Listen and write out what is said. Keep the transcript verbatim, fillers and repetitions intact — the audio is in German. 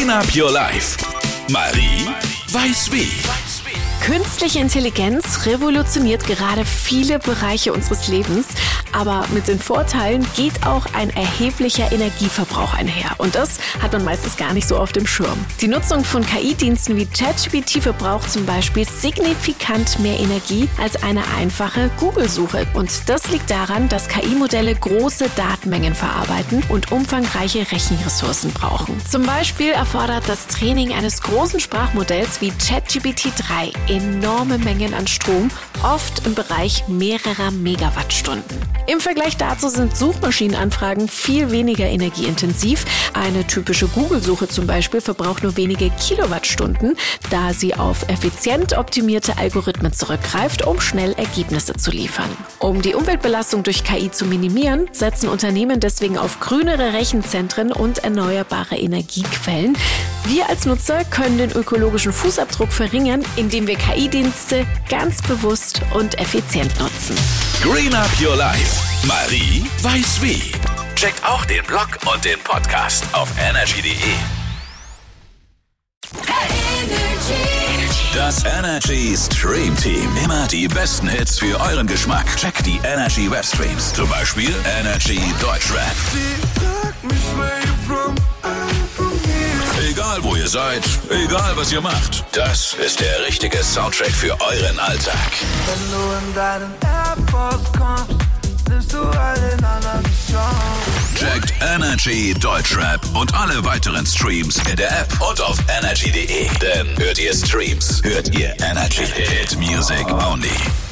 Green Up Your Life. Marie weiß wie. Künstliche Intelligenz revolutioniert gerade viele Bereiche unseres Lebens, aber mit den Vorteilen geht auch ein erheblicher Energieverbrauch einher. Und das hat man meistens gar nicht so auf dem Schirm. Die Nutzung von K I-Diensten wie ChatGPT verbraucht zum Beispiel signifikant mehr Energie als eine einfache Google-Suche. Und das liegt daran, dass K I-Modelle große Datenmengen verarbeiten und umfangreiche Rechenressourcen brauchen. Zum Beispiel erfordert das Training eines großen Sprachmodells wie ChatGPT drei enorme Mengen an Strom, oft im Bereich mehrerer Megawattstunden. Im Vergleich dazu sind Suchmaschinenanfragen viel weniger energieintensiv. Eine typische Google-Suche zum Beispiel verbraucht nur wenige Kilowattstunden, da sie auf effizient optimierte Algorithmen zurückgreift, um schnell Ergebnisse zu liefern. Um die Umweltbelastung durch K I zu minimieren, setzen Unternehmen deswegen auf grünere Rechenzentren und erneuerbare Energiequellen. Wir als Nutzer können den ökologischen Fußabdruck verringern, indem wir K I-Dienste ganz bewusst und effizient nutzen. Green Up Your Life. Marie weiß wie. Checkt auch den Blog und den Podcast auf energy punkt de. Das Energy Stream Team. Immer die besten Hits für euren Geschmack. Checkt die Energy Webstreams. Zum Beispiel Energy Deutschrap. Egal wo ihr seid, egal was ihr macht, das ist der richtige Soundtrack für euren Alltag. Wenn du in deinen Air Force kommst, nimmst du allen anderen die Chance. Checkt Energy Deutschrap und alle weiteren Streams in der App und auf energy punkt de. Denn hört ihr Streams, hört ihr Energy Hit Music Only.